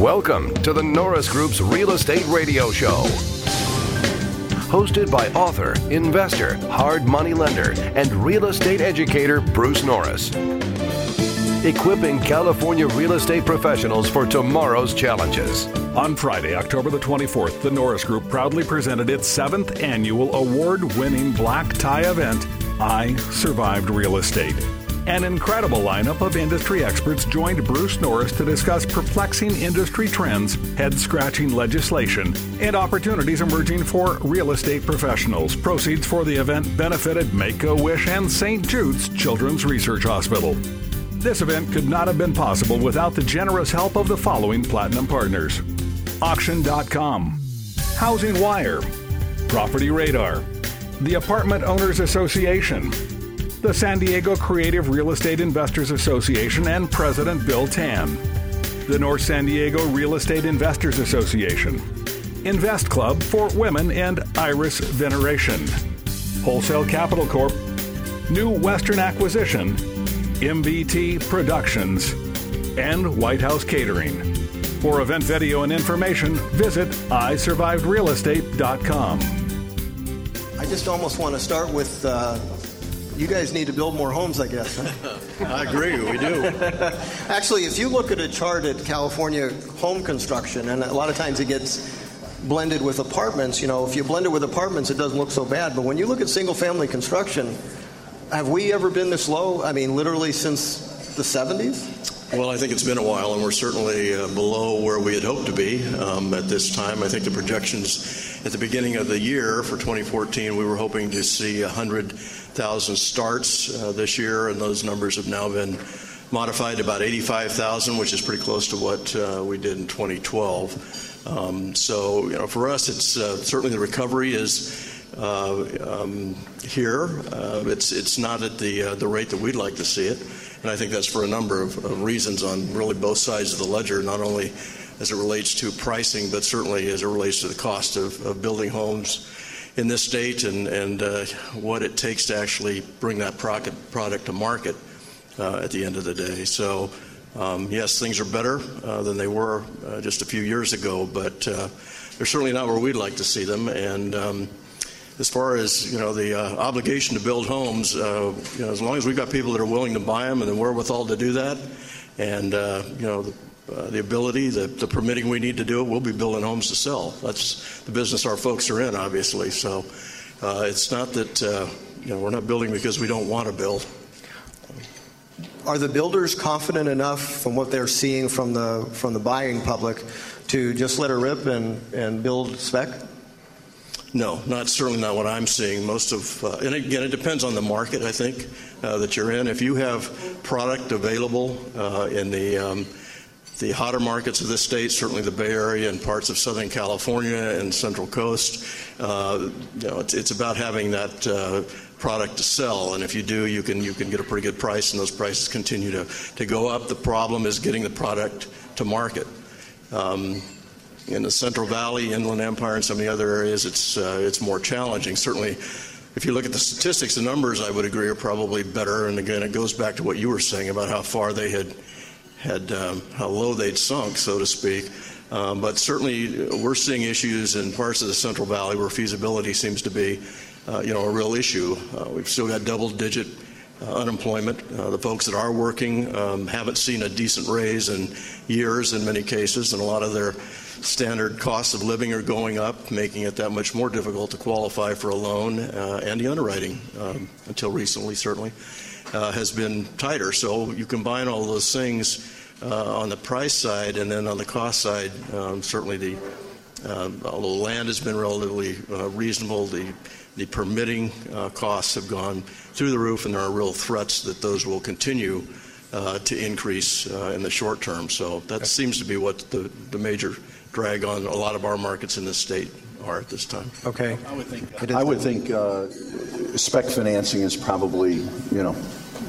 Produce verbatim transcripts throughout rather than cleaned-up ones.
Welcome to the Norris Group's Real Estate Radio Show. Hosted by author, investor, hard money lender, and real estate educator Bruce Norris. Equipping California real estate professionals for tomorrow's challenges. On Friday, October the twenty-fourth, the Norris Group proudly presented its seventh annual award-winning black tie event, I Survived Real Estate. An incredible lineup of industry experts joined Bruce Norris to discuss perplexing industry trends, head-scratching legislation, and opportunities emerging for real estate professionals. Proceeds for the event benefited Make-A-Wish and Saint Jude's Children's Research Hospital. This event could not have been possible without the generous help of the following platinum partners: Auction dot com, Housing Wire, Property Radar, the Apartment Owners Association, the San Diego Creative Real Estate Investors Association, and President Bill Tan, the North San Diego Real Estate Investors Association, Invest Club for Women, and Iris Veneration, Wholesale Capital Corp, New Western Acquisition, M B T Productions, and White House Catering. For event video and information, visit I survived real estate dot com. I just almost want to start with, uh, you guys need to build more homes, I guess. I agree, we do. Actually, if you look at a chart at California home construction, and a lot of times it gets blended with apartments, you know, if you blend it with apartments, it doesn't look so bad. But when you look at single-family construction, have we ever been this low? I mean, literally since the seventies? Well, I think it's been a while, and we're certainly uh, below where we had hoped to be um, at this time. I think the projections at the beginning of the year for twenty fourteen, we were hoping to see one hundred thousand starts uh, this year, and those numbers have now been modified to about eighty-five thousand, which is pretty close to what uh, we did in twenty twelve. Um, so, you know, for us, it's uh, certainly the recovery is uh, um, here. Uh, it's it's not at the uh, the rate that we'd like to see it. And I think that's for a number of, of reasons on really both sides of the ledger, not only as it relates to pricing, but certainly as it relates to the cost of, of building homes in this state and, and uh, what it takes to actually bring that product, product to market uh, at the end of the day. So, um, yes, things are better uh, than they were uh, just a few years ago, but uh, they're certainly not where we'd like to see them. And um, as far as, you know, the uh, obligation to build homes, uh, you know, as long as we've got people that are willing to buy them and the wherewithal to do that, and, uh, you know, the, uh, the ability, the, the permitting we need to do it, we'll be building homes to sell. That's the business our folks are in, obviously. So uh, it's not that, uh, you know, we're not building because we don't want to build. Are the builders confident enough from what they're seeing from the from the buying public to just let it rip and, and build spec? No, not certainly not what I'm seeing. Most of, uh, and again, it depends on the market, I think, uh, that you're in. If you have product available uh, in the um, the hotter markets of this state, certainly the Bay Area and parts of Southern California and Central Coast, uh, you know, it's, it's about having that uh, product to sell. And if you do, you can you can get a pretty good price, and those prices continue to, to go up. The problem is getting the product to market. Um, In the Central Valley, Inland Empire, and some of the other areas, it's uh, it's more challenging. Certainly, if you look at the statistics, the numbers, I would agree, are probably better. And again, it goes back to what you were saying about how far they had, had um, how low they'd sunk, so to speak. Um, but certainly, we're seeing issues in parts of the Central Valley where feasibility seems to be, uh, you know, a real issue. Uh, we've still got double-digit Uh, unemployment. Uh, the folks that are working um, haven't seen a decent raise in years in many cases, and a lot of their standard costs of living are going up, making it that much more difficult to qualify for a loan, uh, and the underwriting, um, until recently certainly, uh, has been tighter. So you combine all those things uh, on the price side, and then on the cost side, um, certainly the, uh, although land has been relatively uh, reasonable, the The permitting uh, costs have gone through the roof, and there are real threats that those will continue uh, to increase uh, in the short term. So that okay. seems to be what the, the major drag on a lot of our markets in this state are at this time. Okay. I would think, I would think uh, spec financing is probably, you know,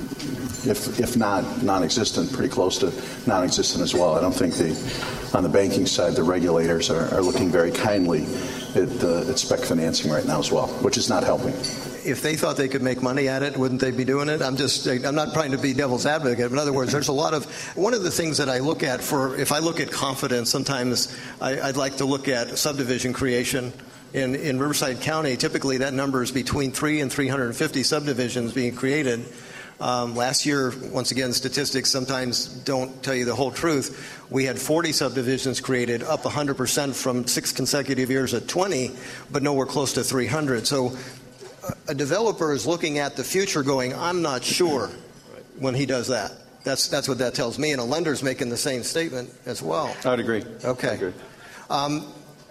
if if not non-existent, pretty close to non-existent as well. I don't think the, on the banking side, the regulators are, are looking very kindly at, uh, at spec financing right now as well, which is not helping. if they thought they could make money at it, wouldn't they be doing it? I'm just, I'm not trying to be devil's advocate. In other words, there's a lot of, one of the things that I look at for, if I look at confidence, sometimes I, I'd like to look at subdivision creation. In, in Riverside County, typically that number is between three and three hundred fifty subdivisions being created. Um, last year, once again, statistics sometimes don't tell you the whole truth. We had forty subdivisions created, up one hundred percent from six consecutive years at twenty, but nowhere close to three hundred. So a developer is looking at the future going, I'm not sure when he does that. That's that's what that tells me, and a lender's making the same statement as well. I would agree. Okay. I agree. Um,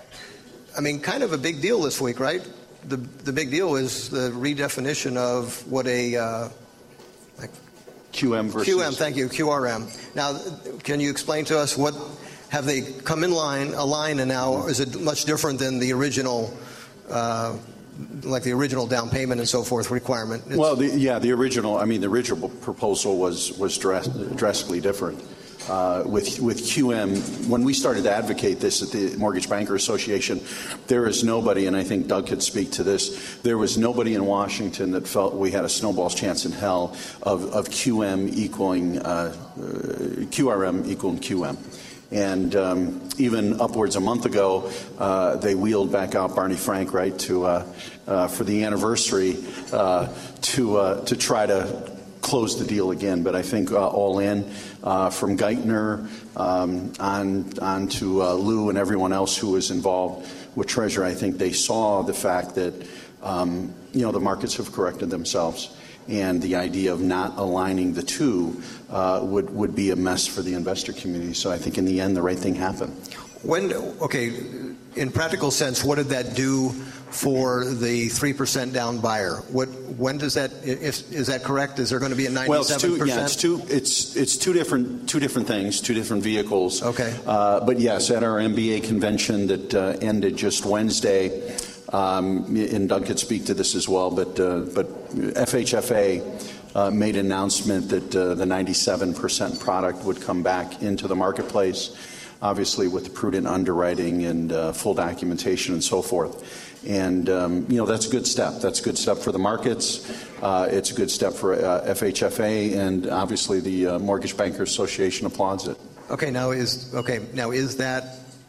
I mean, kind of a big deal this week, right? The the big deal is the redefinition of what a uh, like Q M versus Q M. Thank you, Q R M. Now, can you explain to us what have they come in line a line, and now is it much different than the original, uh, like the original down payment and so forth requirement? It's, well, the, yeah, the original. I mean, the original proposal was was dras- drastically different. Uh, with with Q M, when we started to advocate this at the Mortgage Banker Association, there is nobody, and I think Doug could speak to this, there was nobody in Washington that felt we had a snowball's chance in hell of, of Q M equaling, uh, uh, Q R M equaling Q M. And um, even upwards a month ago, uh, they wheeled back out Barney Frank, right, to uh, uh, for the anniversary uh, to uh, to try to close the deal again. But I think uh, all in, uh, from Geithner um, on, on to uh, Lou and everyone else who was involved with Treasurer, I think they saw the fact that, um, you know, the markets have corrected themselves. And the idea of not aligning the two uh, would, would be a mess for the investor community. So I think in the end, the right thing happened. When, okay, in practical sense, what did that do for the three percent down buyer? What, when does that, if, is that correct? Is there going to be a ninety-seven percent? Well, it's two, yeah, it's two, it's, it's two different, two different things, two different vehicles. Okay. Uh, but yes, at our M B A convention that uh, ended just Wednesday, um, and Doug could speak to this as well, but, uh, but F H F A uh, made an announcement that uh, the ninety-seven percent product would come back into the marketplace, obviously with the prudent underwriting and uh, full documentation and so forth. And, um, you know, that's a good step. That's a good step for the markets. Uh, it's a good step for uh, F H F A, and obviously the uh, Mortgage Bankers Association applauds it. Okay, now is, okay, now is that,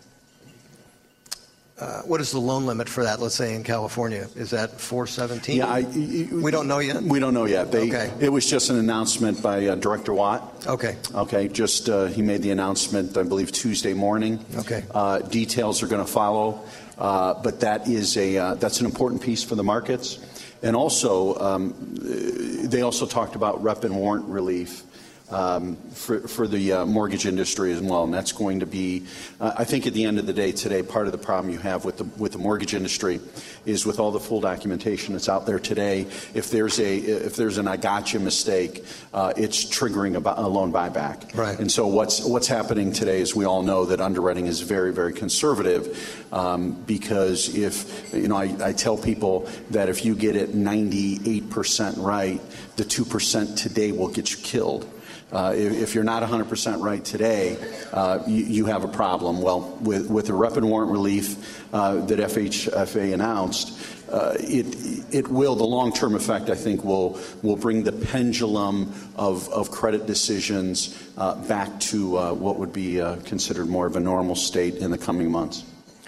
uh, what is the loan limit for that, let's say in California? Is that four seventeen? Yeah, I, we don't know yet? We don't know yet. They, okay. It was just an announcement by uh, Director Watt. Okay. Okay, just uh, he made the announcement, I believe, Tuesday morning. Okay. Uh, details are going to follow. Uh, but that is a uh, that's an important piece for the markets, and also um, they also talked about rep and warrant relief um, for for the uh, mortgage industry as well, and that's going to be, uh, I think, at the end of the day today, part of the problem you have with the with the mortgage industry is with all the full documentation that's out there today. If there's a if there's an I gotcha mistake, uh, it's triggering a, a loan buyback. Right. And so what's what's happening today is we all know that underwriting is very very conservative. Um, because if, you know, I, I tell people that if you get it ninety-eight percent right, the two percent today will get you killed. Uh, if, if you're not one hundred percent right today, uh, you, you have a problem. Well, with, with the rep and warrant relief uh, that F H F A announced, uh, it it will, the long-term effect, I think, will will bring the pendulum of, of credit decisions uh, back to uh, what would be uh, considered more of a normal state in the coming months.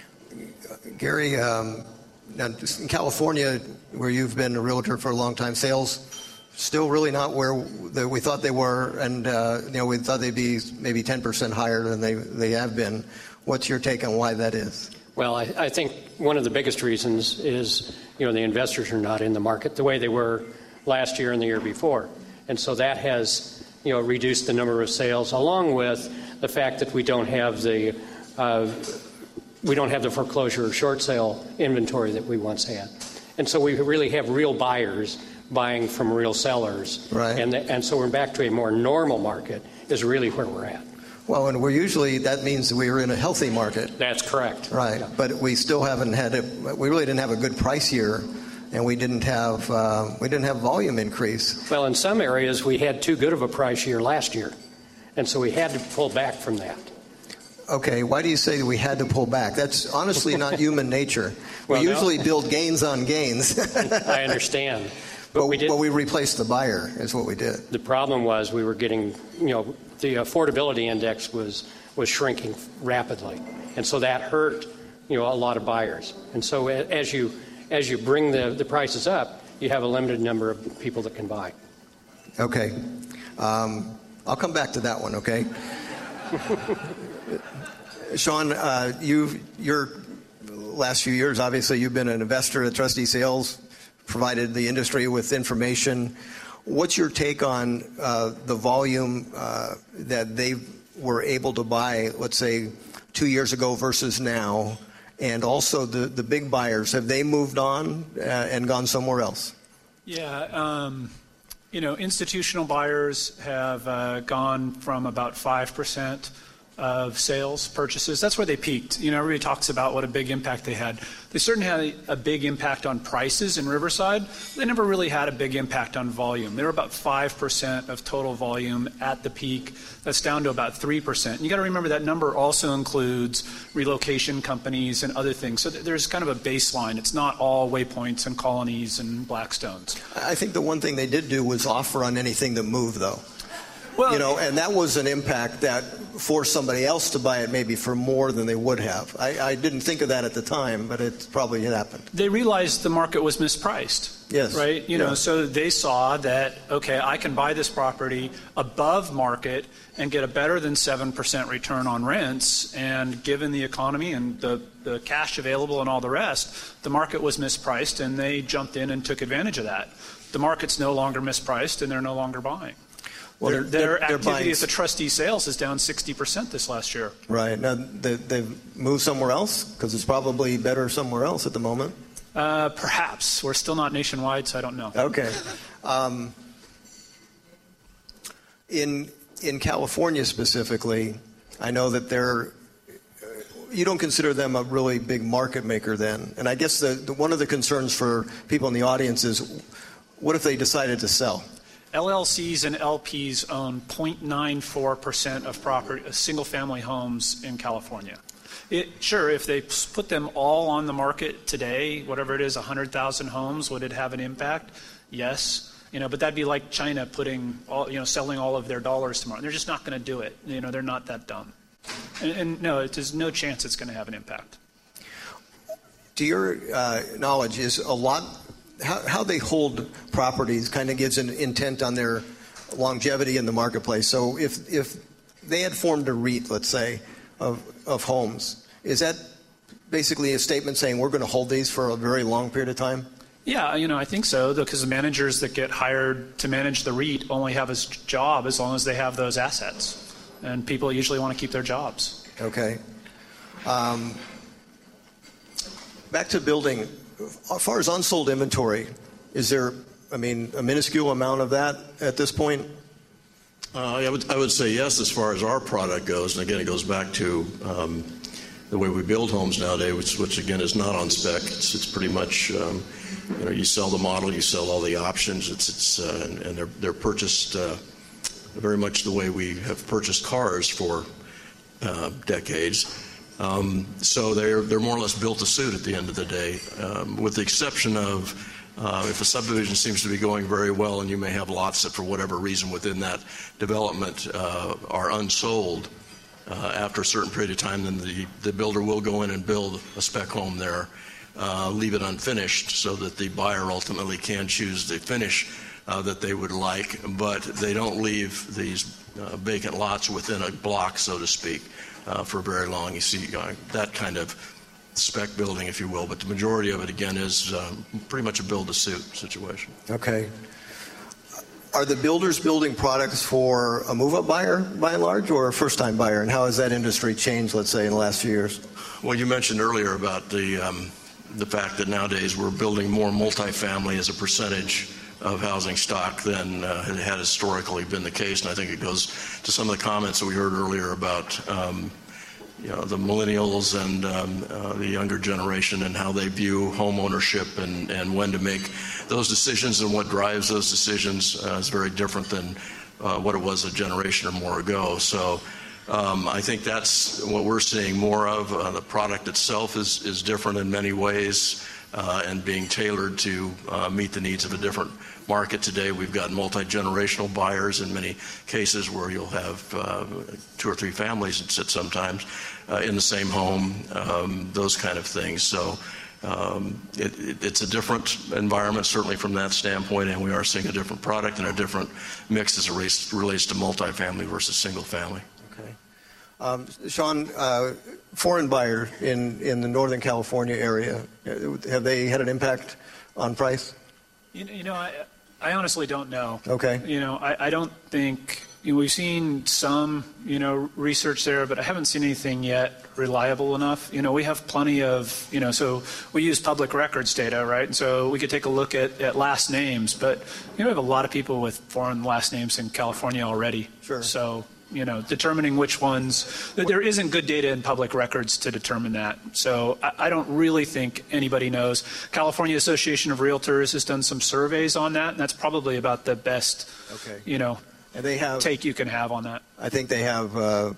Gary, um, now in California, where you've been a realtor for a long time, sales still really not where the, we thought they were, and uh, you know, we thought they'd be maybe ten percent higher than they, they have been. What's your take on why that is? Well, I, I think one of the biggest reasons is, you know, the investors are not in the market the way they were last year and the year before. And so that has, you know, reduced the number of sales, along with the fact that we don't have the uh, we don't have the foreclosure or short sale inventory that we once had. And so we really have real buyers buying from real sellers. Right. And, the, and so we're back to a more normal market is really where we're at. Well, and we're usually, that means we're in a healthy market. That's correct. Right. Yeah. But we still haven't had a, we really didn't have a good price year, and we didn't have, uh, we didn't have volume increase. Well, in some areas we had too good of a price year last year. And so we had to pull back from that. Okay, why do you say that we had to pull back? That's honestly not human nature. Well, we no. usually build gains on gains. I understand. But, But we did. but we replaced the buyer, is what we did. The problem was we were getting, you know, the affordability index was was shrinking rapidly, and so that hurt, you know, a lot of buyers. And so as you as you bring the, the prices up, you have a limited number of people that can buy. Okay, um, I'll come back to that one. Okay, Sean, uh, you your last few years, obviously, you've been an investor at Trustee Sales, provided the industry with information. What's your take on uh, the volume uh, that they were able to buy, let's say, two years ago versus now? And also the, the big buyers, have they moved on uh, and gone somewhere else? Yeah, um, you know, institutional buyers have uh, gone from about five percent of sales purchases. That's where they peaked. You know, everybody talks about what a big impact they had. They certainly had a big impact on prices in Riverside. They never really had a big impact on volume. They were about five percent of total volume at the peak. That's down to about three percent. And you got to remember that number also includes relocation companies and other things. So there's kind of a baseline. It's not all Waypoints and Colonies and Blackstones. I think the one thing they did do was offer on anything that moved, though. Well, you know, and that was an impact that forced somebody else to buy it maybe for more than they would have. I, I didn't think of that at the time, but it probably happened. They realized the market was mispriced. Yes. Right? You yeah. know, so they saw that, okay, I can buy this property above market and get a better than seven percent return on rents. And given the economy and the, the cash available and all the rest, the market was mispriced, and they jumped in and took advantage of that. The market's no longer mispriced, and they're no longer buying. Well, their they're, their they're activity buying... at the trustee sales is down sixty percent this last year. Right. Now, they, they've moved somewhere else? Because it's probably better somewhere else at the moment. Uh, perhaps. We're still not nationwide, so I don't know. Okay. Um, in in California specifically, I know that they're, you don't consider them a really big market maker then. And I guess the, the one of the concerns for people in the audience is, what if they decided to sell? L L Cs and L Ps own zero point nine four percent of property, single-family homes in California. It, sure, if they put them all on the market today, whatever it is, one hundred thousand homes, would it have an impact? Yes. You know, but that'd be like China putting, all, you know, selling all of their dollars tomorrow. They're just not going to do it. You know, they're not that dumb. And, and no, it, there's no chance it's going to have an impact. To your uh, knowledge, is a lot. How, how they hold properties kind of gives an intent on their longevity in the marketplace. So if if they had formed a REIT, let's say, of, of homes, is that basically a statement saying we're going to hold these for a very long period of time? Yeah, you know, I think so, because the managers that get hired to manage the REIT only have a job as long as they have those assets. And people usually want to keep their jobs. Okay. Um, back to building. As far as unsold inventory, is there, I mean, a minuscule amount of that at this point? Uh, I would I would say yes, as far as our product goes. And again, it goes back to um, the way we build homes nowadays, which, which again is not on spec. It's, it's pretty much, um, you know, you sell the model, you sell all the options. It's it's uh, and, and they're they're purchased uh, very much the way we have purchased cars for uh, decades. Um, so they're they're more or less built to suit at the end of the day, um, with the exception of uh, if a subdivision seems to be going very well and you may have lots that for whatever reason within that development uh, are unsold uh, after a certain period of time, then the, the builder will go in and build a spec home there, uh, leave it unfinished so that the buyer ultimately can choose the finish uh, that they would like, but they don't leave these uh, vacant lots within a block, so to speak. Uh, for very long. You see uh, that kind of spec building, if you will, but the majority of it, again, is um, pretty much a build-to-suit situation. Okay. Are the builders building products for a move-up buyer, by and large, or a first-time buyer? And how has that industry changed, let's say, in the last few years? Well, you mentioned earlier about the, um, the fact that nowadays we're building more multifamily as a percentage of housing stock than uh, it had historically been the case, and I think it goes to some of the comments that we heard earlier about um, you know, the millennials and um, uh, the younger generation and how they view home ownership and, and when to make those decisions and what drives those decisions uh, is very different than uh, what it was a generation or more ago. So Um, I think that's what we're seeing more of. Uh, the product itself is, is different in many ways uh, and being tailored to uh, meet the needs of a different market today. We've got multi-generational buyers in many cases where you'll have uh, two or three families that sit sometimes uh, in the same home, um, those kind of things. So um, it, it, it's a different environment, certainly from that standpoint, and we are seeing a different product and a different mix as it relates, relates to multifamily versus single family. Okay. Um, Sean, uh, foreign buyer in, in the Northern California area, have they had an impact on price? You, you know, I, I honestly don't know. Okay. You know, I, I don't think, you know, we've seen some, you know, research there, but I haven't seen anything yet reliable enough. You know, we have plenty of, you know, so we use public records data, right? And so we could take a look at, at last names, but, you know, we have a lot of people with foreign last names in California already. Sure. So, you know, determining which ones, there isn't good data in public records to determine that. So I, I don't really think anybody knows. California Association of Realtors has done some surveys on that, and that's probably about the best, okay. you know, and they have, take you can have on that. I think they have uh,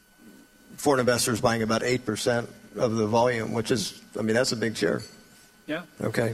foreign investors buying about eight percent of the volume, which is, I mean, that's a big share. Yeah. Okay.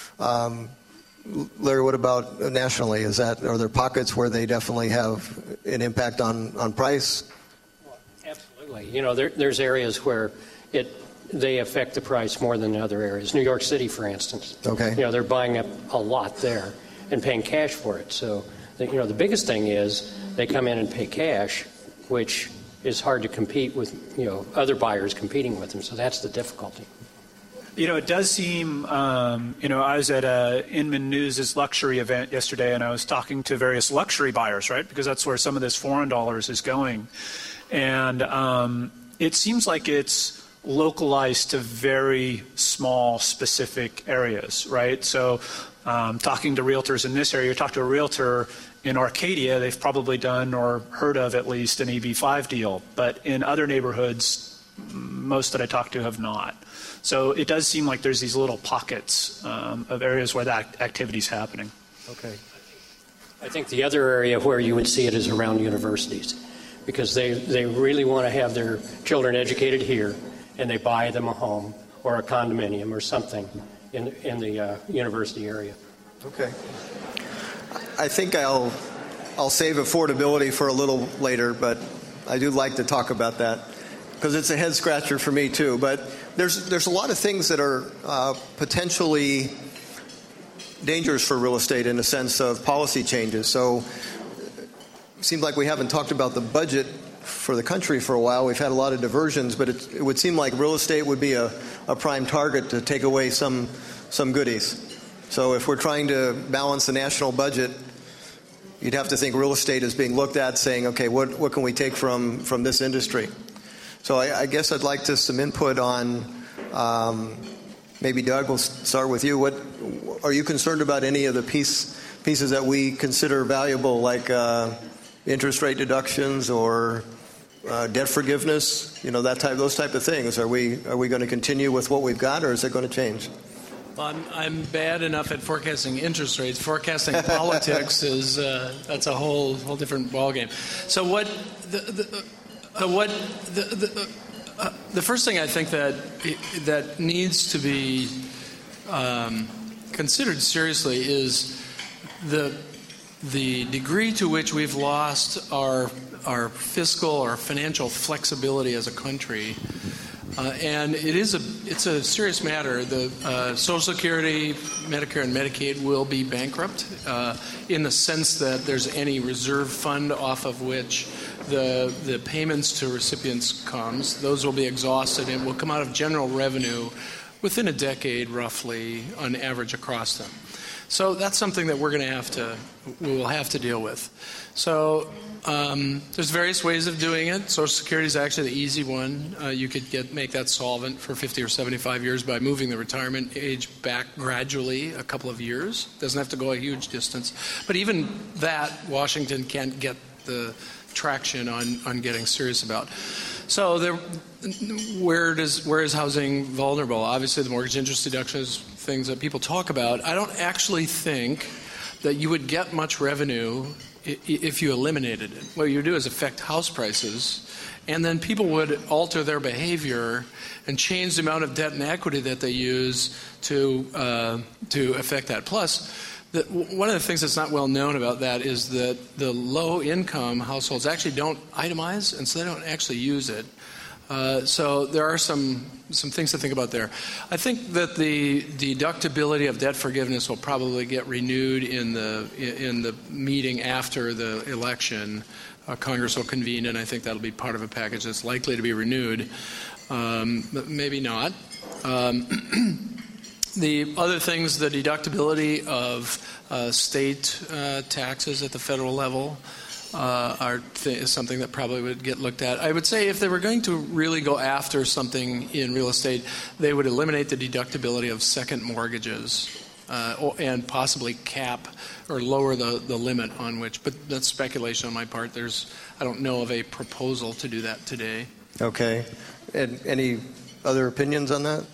Um, Larry, what about nationally? Is that, are there pockets where they definitely have an impact on, on price? Well, absolutely. You know, there, there's areas where it they affect the price more than other areas. New York City, for instance. Okay. You know, they're buying up a lot there and paying cash for it. So, the, you know, the biggest thing is they come in and pay cash, which is hard to compete with, you know, other buyers competing with them. So that's the difficulty. You know, it does seem, um, you know, I was at a Inman News' luxury event yesterday, and I was talking to various luxury buyers, right, because that's where some of this foreign dollars is going. And um, it seems like it's localized to very small, specific areas, right? So um, talking to realtors in this area, you talk to a realtor in Arcadia, they've probably done or heard of at least an E B five deal. But in other neighborhoods, most that I talk to have not. So it does seem like there's these little pockets um, of areas where that activity is happening. Okay. I think the other area where you would see it is around universities, because they, they really want to have their children educated here, and they buy them a home or a condominium or something in, in the uh, university area. Okay. I think I'll, I'll save affordability for a little later, but I do like to talk about that because it's a head scratcher for me too. But there's there's a lot of things that are uh, potentially dangerous for real estate in the sense of policy changes. So it seems like we haven't talked about the budget for the country for a while. We've had a lot of diversions, but it, it would seem like real estate would be a, a prime target to take away some some goodies. So if we're trying to balance the national budget, you'd have to think real estate is being looked at saying, okay, what, what can we take from, from this industry? So I, I guess I'd like to some input on, um, maybe Doug, we'll start with you. What are you concerned about any of the piece, pieces that we consider valuable, like uh, interest rate deductions or uh, debt forgiveness, you know, that type, those type of things? Are we, are we going to continue with what we've got, or is it going to change? Well, I'm, I'm bad enough at forecasting interest rates. Forecasting politics is uh, that's a whole whole different ballgame. So what the, the uh, what the the, uh, the first thing I think that that needs to be um, considered seriously is the the degree to which we've lost our our fiscal or financial flexibility as a country. Uh, and it is a it's a serious matter. The uh, Social Security, Medicare, and Medicaid will be bankrupt uh, in the sense that there's any reserve fund off of which the the payments to recipients comes. Those will be exhausted and will come out of general revenue within a decade, roughly, on average across them. So that's something that we're going to have to we will have to deal with. So. Um, there's various ways of doing it. Social Security is actually the easy one. Uh, you could get make that solvent for fifty or seventy-five years by moving the retirement age back gradually a couple of years. Doesn't have to go a huge distance. But even that, Washington can't get the traction on, on getting serious about. So there, where does where is housing vulnerable? Obviously, the mortgage interest deduction is things that people talk about. I don't actually think that you would get much revenue if you eliminated it. What you do is affect house prices, and then people would alter their behavior and change the amount of debt and equity that they use to uh, to affect that. Plus, the, one of the things that's not well known about that is that the low-income households actually don't itemize, and so they don't actually use it. Uh, so there are some some things to think about there. I think that the deductibility of debt forgiveness will probably get renewed in the in the meeting after the election. Uh, Congress will convene, and I think that'll be part of a package that's likely to be renewed. Um, but maybe not. Um, the other things, the deductibility of uh, state uh, taxes at the federal level. Uh, are th- something that probably would get looked at. I would say if they were going to really go after something in real estate, they would eliminate the deductibility of second mortgages uh, or, and possibly cap or lower the, the limit on which. But that's speculation on my part. There's I don't know of a proposal to do that today. Okay. And any other opinions on that?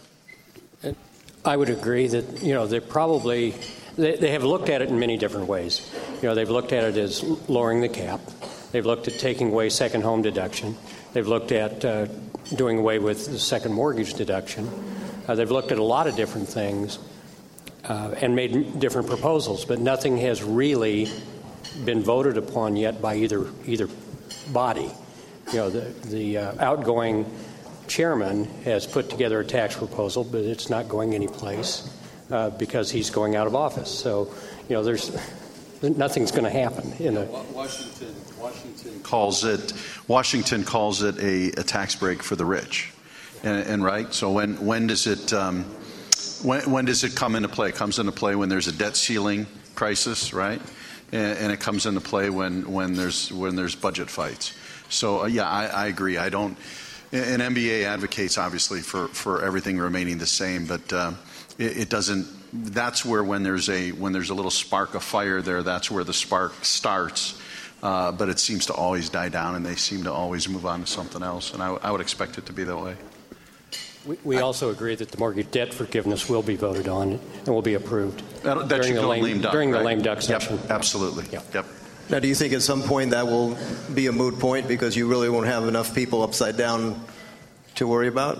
I would agree that, you know, they probably they, they have looked at it in many different ways. You know, they've looked at it as lowering the cap. They've looked at taking away second home deduction. They've looked at uh, doing away with the second mortgage deduction. Uh, they've looked at a lot of different things uh, and made different proposals, but nothing has really been voted upon yet by either either body. You know, the the uh, outgoing chairman has put together a tax proposal, but it's not going anyplace uh, because he's going out of office. So, you know, there's nothing's going to happen in a Washington. Washington calls it Washington calls it a, a tax break for the rich, and, and right. So when when does it um, when when does it come into play? It comes into play when there's a debt ceiling crisis, right? And, and it comes into play when when there's when there's budget fights. So uh, yeah, I, I agree. I don't. And M B A advocates obviously for, for everything remaining the same, but uh, it, it doesn't. That's where when there's a when there's a little spark of fire there, that's where the spark starts. Uh, but it seems to always die down, and they seem to always move on to something else. And I, I would expect it to be that way. We, we also agree that the mortgage debt forgiveness will be voted on and will be approved that, that during, the lame, lame duck, during right? the lame duck session. Yep, absolutely. Yep. Yep. Now, do you think at some point that will be a moot point because you really won't have enough people upside down to worry about?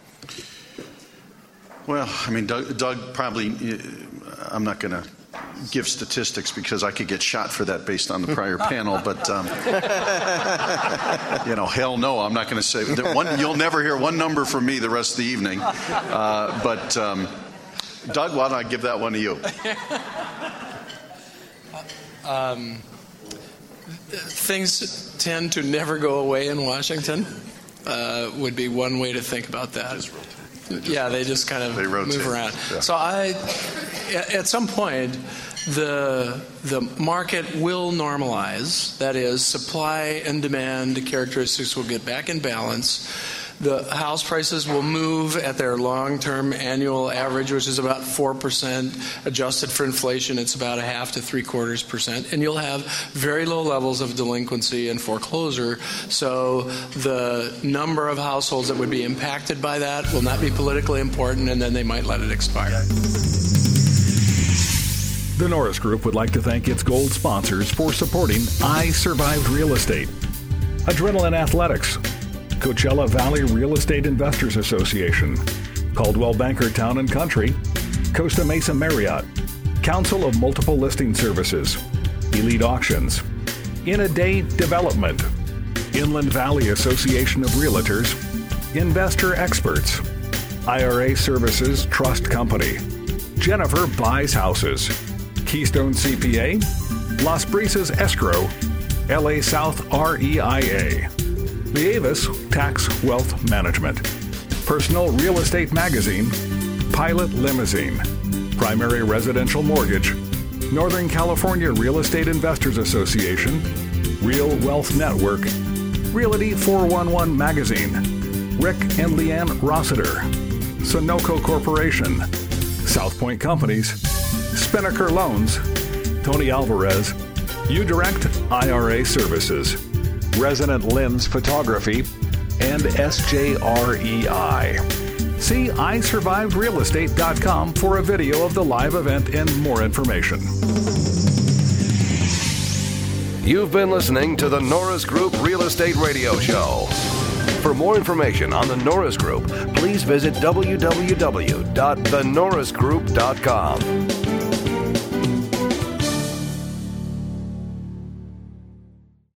Well, I mean, Doug, Doug probably, I'm not going to give statistics because I could get shot for that based on the prior panel, but, um, you know, hell no, I'm not going to say that one. You'll never hear one number from me the rest of the evening. Uh, but, um, Doug, why don't I give that one to you? Um, things tend to never go away in Washington. Uh, would be one way to think about that. Yeah, they just kind of move around. Yeah. So I, at some point, the the market will normalize. That is, supply and demand characteristics will get back in balance. The house prices will move at their long-term annual average, which is about four percent. Adjusted for inflation, it's about a half to three-quarters percent. And you'll have very low levels of delinquency and foreclosure. So the number of households that would be impacted by that will not be politically important, and then they might let it expire. The Norris Group would like to thank its gold sponsors for supporting I Survived Real Estate, Adrenaline Athletics, Coachella Valley Real Estate Investors Association, Caldwell Banker Town and Country, Costa Mesa Marriott, Council of Multiple Listing Services, Elite Auctions, In a Day Development, Inland Valley Association of Realtors, Investor Experts, I R A Services Trust Company, Jennifer Buys Houses, Keystone C P A, Las Brisas Escrow, L A South R E I A, The Avis Tax Wealth Management, Personal Real Estate Magazine, Pilot Limousine, Primary Residential Mortgage, Northern California Real Estate Investors Association, Real Wealth Network, Realty four one one Magazine, Rick and Leanne Rossiter, Sunoco Corporation, South Point Companies, Spinnaker Loans, Tony Alvarez, UDirect I R A Services, Resident Lens Photography, and S J R E I. See I survived real estate dot com for a video of the live event and more information. You've been listening to the Norris Group Real Estate Radio Show. For more information on the Norris Group, please visit w w w dot the norris group dot com.